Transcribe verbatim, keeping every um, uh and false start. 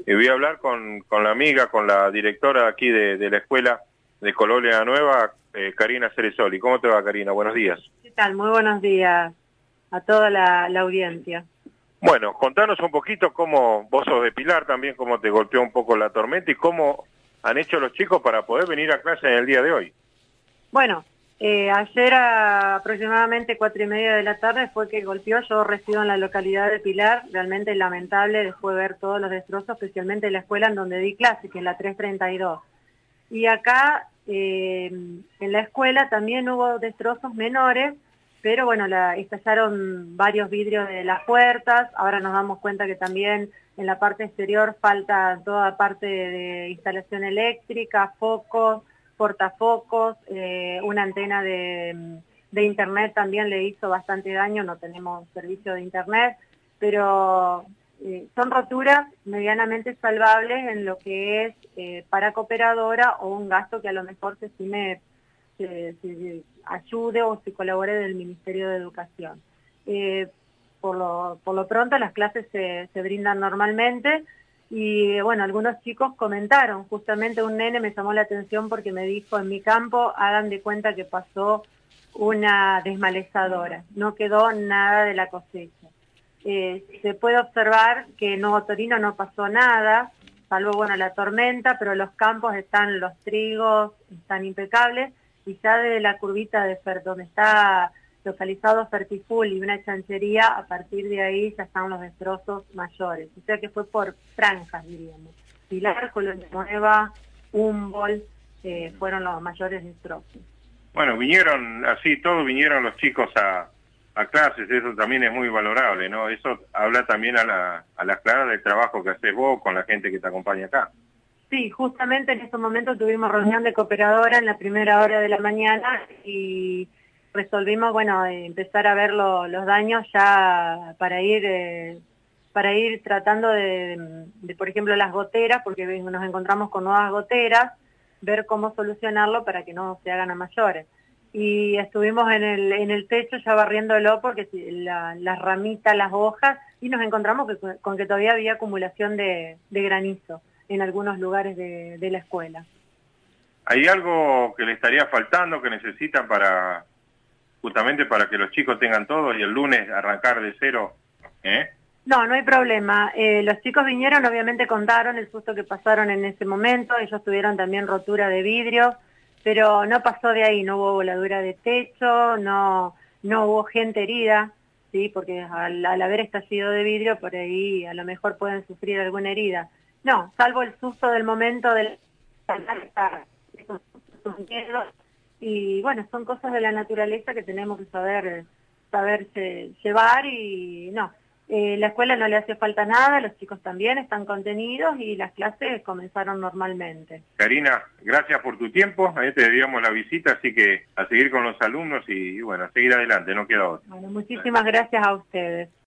Y voy a hablar con, con la amiga, con la directora aquí de, de la escuela de Colonia Nueva, eh, Karina Ceresoli. ¿Cómo te va, Karina? Buenos días. ¿Qué tal? Muy buenos días a toda la, la audiencia. Bueno, contanos un poquito cómo, vos sos de Pilar también, cómo te golpeó un poco la tormenta y cómo han hecho los chicos para poder venir a clase en el día de hoy. Bueno, eh, ayer a aproximadamente cuatro y media de la tarde fue que golpeó. Yo resido en la localidad de Pilar, realmente lamentable después de ver todos los destrozos, especialmente en la escuela en donde di clase, que es la trescientos treinta y dos. Y acá, eh, en la escuela también hubo destrozos menores, pero bueno, la, estallaron varios vidrios de las puertas. Ahora nos damos cuenta que también en la parte exterior falta toda parte de, de instalación eléctrica, focos, portafocos, eh, una antena de, de internet también le hizo bastante daño, no tenemos servicio de internet, pero eh, son roturas medianamente salvables en lo que es eh, para cooperadora o un gasto que a lo mejor se estime se, se ayude o se colabore del Ministerio de Educación. Eh, por, lo, por lo pronto las clases se, se brindan normalmente y bueno, algunos chicos comentaron, justamente un nene me llamó la atención porque me dijo: en mi campo hagan de cuenta que pasó una desmalezadora, no quedó nada de la cosecha. Eh, se puede observar que en Nuevo Torino no pasó nada, salvo bueno la tormenta, pero los campos están, los trigos están impecables, y ya desde la curvita de Fer, donde está localizado Fertiful y una chanchería, a partir de ahí ya están los destrozos mayores. O sea que fue por franjas, diríamos. Pilar, Colonia Nueva, Humboldt, eh, fueron los mayores destrozos. Bueno, vinieron así, todos vinieron los chicos a, a clases, eso también es muy valorable, ¿no? Eso habla también a la, a la clara del trabajo que haces vos con la gente que te acompaña acá. Sí, justamente en estos momentos tuvimos reunión de cooperadora en la primera hora de la mañana y resolvimos, bueno, empezar a ver lo, los daños ya para ir eh, para ir tratando de, de, por ejemplo, las goteras, porque nos encontramos con nuevas goteras, ver cómo solucionarlo para que no se hagan a mayores. Y estuvimos en el, en el techo ya barriéndolo porque la, las ramitas, las hojas, y nos encontramos que, con que todavía había acumulación de, de granizo en algunos lugares de, de la escuela. ¿Hay algo que le estaría faltando, que necesitan para, justamente para que los chicos tengan todo y el lunes arrancar de cero? ¿Eh? No, no hay problema. Eh, los chicos vinieron, obviamente contaron el susto que pasaron en ese momento, ellos tuvieron también rotura de vidrio, pero no pasó de ahí, no hubo voladura de techo, no, no hubo gente herida, ¿sí? Porque al, al haber estallido de vidrio, por ahí a lo mejor pueden sufrir alguna herida. No, salvo el susto del momento del y bueno, son cosas de la naturaleza que tenemos que saber saberse llevar y no, eh, la escuela no le hace falta nada, los chicos también están contenidos y las clases comenzaron normalmente. Karina, gracias por tu tiempo, ahí te debíamos la visita, así que a seguir con los alumnos y bueno, a seguir adelante, no queda otra. Bueno, muchísimas gracias a ustedes.